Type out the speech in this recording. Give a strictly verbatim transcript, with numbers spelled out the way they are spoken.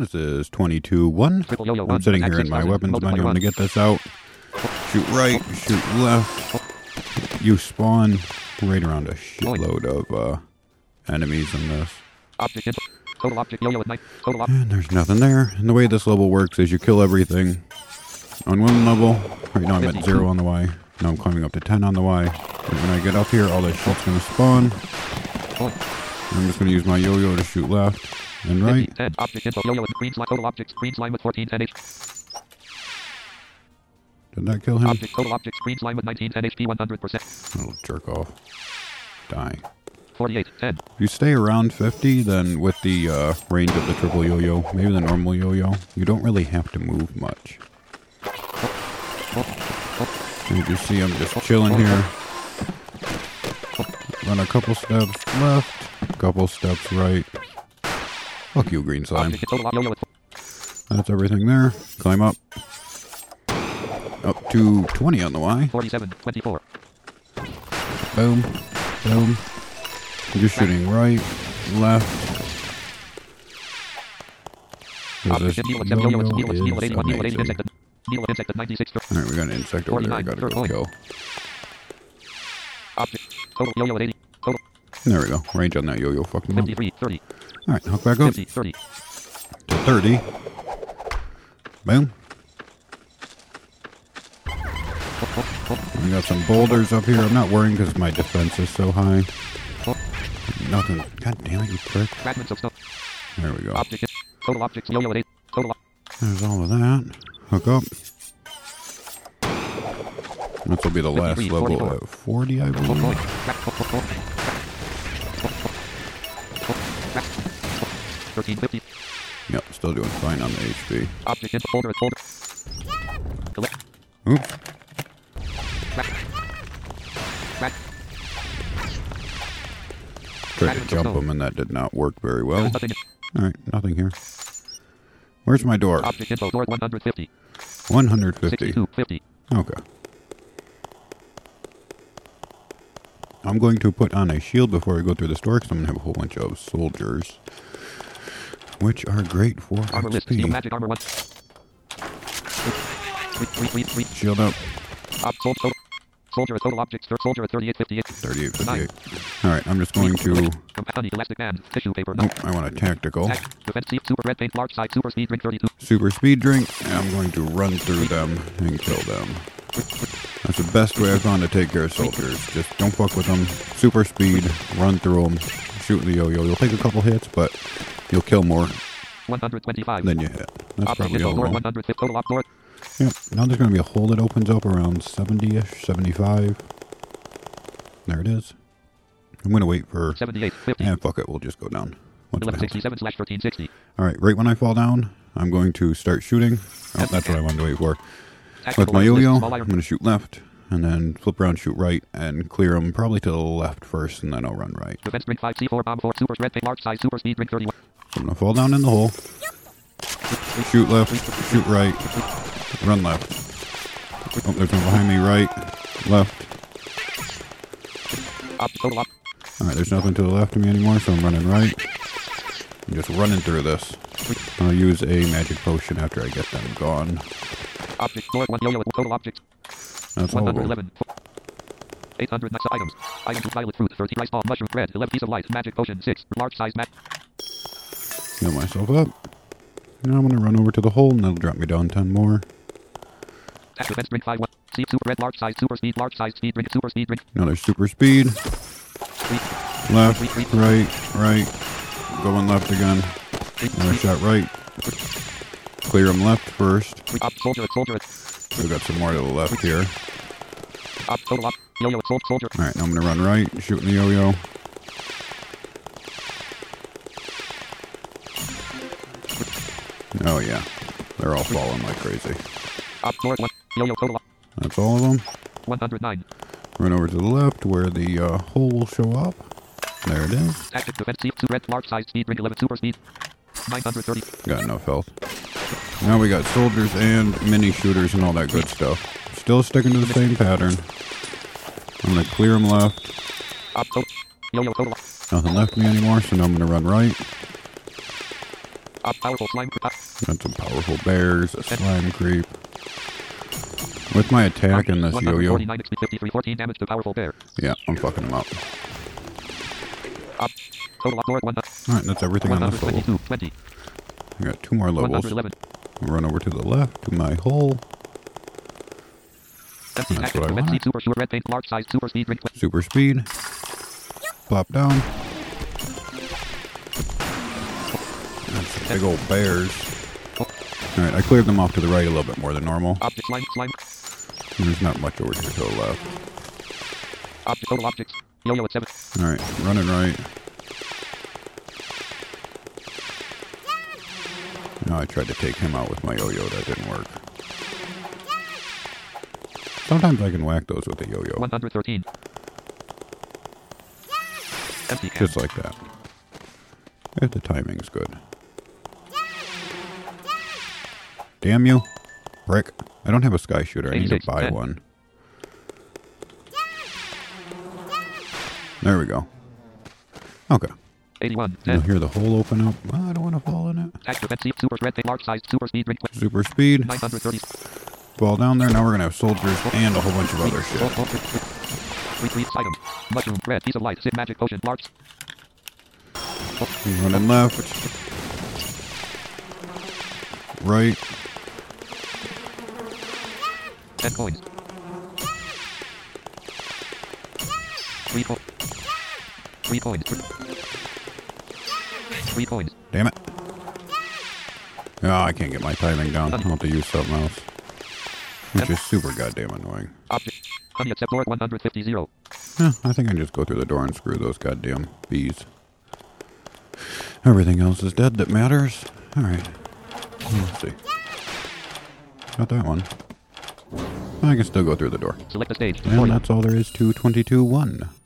This is twenty-two one. I'm sitting here in my weapons menu. I'm going to get this out. Shoot right, shoot left. You spawn right around a shitload of uh, enemies in this. And there's nothing there. And the way this level works is you kill everything on one level. Right now I'm at zero on the Y. Now I'm climbing up to ten on the Y. And when I get up here, all this shit's going to spawn. I'm just going to use my yo-yo to shoot left and right. Did that kill him? Object, total object, green slime with nineteen, ten H P, one hundred percent. Little jerk off. Die. forty-eight, ten. If you stay around fifty, then with the uh, range of the triple yo-yo, maybe the normal yo-yo, you don't really have to move much. You can see I'm just chilling here. Run a couple steps left, a couple steps right. Fuck you, green slime. That's everything there. Climb up. Up to twenty on the Y. forty-seven, twenty-four. Boom. Boom. Just shooting right, left. This yo-yo is amazing. Alright, we got an insect over there I gotta go kill. There we go. Range on that yo-yo. Fuck him up. Alright, hook back up. To thirty. Boom. We got some boulders up here. I'm not worrying because my defense is so high. Nothing. God damn it, you prick. There we go. There's all of that. Hook up. This will be the last level at forty, I believe. thirteen fifty. Yep, still doing fine on the H P. Object in folder, folder. Oops. Tried to jump him and that did not work very well. Alright, nothing here. Where's my door? Object info, door one hundred fifty. one hundred fifty. sixty-two fifty. Okay. I'm going to put on a shield before I go through this door because I'm going to have a whole bunch of soldiers. Which are great for armor X list, P. magic armor one. Shield up. Ob soldier, soldier, total objects, soldier at thirty-eight fifty-eight. thirty-eight fifty-eight. Alright, I'm just going to... Honey, elastic band, tissue paper. Nope, I want a tactical. Defense, super red paint, large size, super speed drink thirty-two. Super speed drink, and I'm going to run through them and kill them. That's the best way I found to take care of soldiers. Just don't fuck with them. Super speed, run through them, shoot the yo-yo. You'll take a couple hits, but you'll kill more one hundred twenty-five. than you hit. That's probably all. one hundred fifty total op door. Yep, now there's going to be a hole that opens up around seventy-ish, seventy-five. There it is. I'm going to wait for... seventy-eight fifty. And fuck it, we'll just go down. eleven sixty-seven slash thirteen sixty. Alright, right when I fall down, I'm going to start shooting. Oh, that's what I wanted to wait for. With my yo-yo, I'm going to shoot left, and then flip around, shoot right, and clear them probably to the left first, and then I'll run right. Defense drink five C four bomb four super red paint large size super speed drink thirty-one. So I'm going to fall down in the hole. Shoot left, shoot right, run left. Oh, there's one behind me, right, left. Alright, there's nothing to the left of me anymore, so I'm running right. I'm just running through this. I'll use a magic potion after I get them gone. Object door one yo-yo total object. That's all of them. eleven. eight hundred next items. Items violet fruit, thirty rice ball, mushroom bread, eleven piece of light, magic potion, six, large size mat. Heal myself up. Now I'm going to run over to the hole, and that'll drop me down ten more. Defense drink five one. See super red large size super speed large size speed drink super speed drink. Another super speed. Left, right, right. Going left again. Another shot right. Clear them left first. Soldier, soldier. We got some more to the left here. Alright, now I'm going to run right, shooting the yo-yo. Oh yeah, they're all falling like crazy. That's all of them. one hundred nine. Run over to the left where the uh, hole will show up. There it is. Active defense C two red large size speed drink eleven super speed. nine hundred thirty. Got enough health. Now we got soldiers and mini shooters and all that good stuff. Still sticking to the same pattern. I'm going to clear them left. Nothing left of me anymore, so now I'm going to run right. Up powerful slime. Up. Got some powerful bears, a slime creep. With my attack and this yo-yo. fifty-three, fourteen damage to powerful bear. Yeah, I'm fucking him up. Up. Total up north one. Alright, that's everything on this level. twenty. I got two more levels. eleven. I'll run over to the left to my hole. Empty That's packet. what I Red want. seed, super sure red paint, large size, super speed drink. Super speed. Plop down. That's the big old bears. Alright, I cleared them off to the right a little bit more than normal. Object slime, slime. There's not much over here to the left. Object total objects. Yo-yo at seven. Alright, running right. No, I tried to take him out with my yo-yo. That didn't work. Sometimes I can whack those with the yo-yo. one hundred thirteen. Empty can. Just like that. If the timing's good. Damn you. Brick. I don't have a sky shooter. I need to eighty-six, buy ten. one. There we go. Okay. eighty-one. You'll ten. hear the hole open up. Well, I don't want to fall in it. Extra red seed, super red paint, large size, super speed drink. Super speed. nine hundred thirty. Fall down there. Now we're going to have soldiers and a whole bunch of other Oh, shit. oh, retreat item. Mushroom, red, piece of light, sit magic potion, large. Running left. Right. ten coins. Three coins. Three coins. Three coins. Damn it. Oh, I can't get my timing down. I'll have to use something else. Which is super goddamn annoying. Object. Honey accept door one hundred fifty. Yeah, I think I can just go through the door and screw those goddamn bees. Everything else is dead that matters. Alright. Let's see. Got that one. I can still go through the door. Select the stage. And that's all there is to twenty-two one.